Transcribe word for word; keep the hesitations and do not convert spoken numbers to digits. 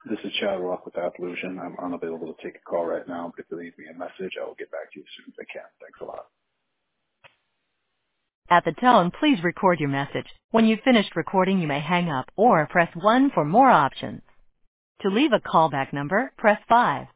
This is Chad Rock with Appolution. I'm unavailable to take a call right now, but if you leave me a message, I will get back to you as soon as I can. Thanks a lot. At the tone, please record your message. When you've finished recording, you may hang up or press one for more options. To leave a callback number, press five.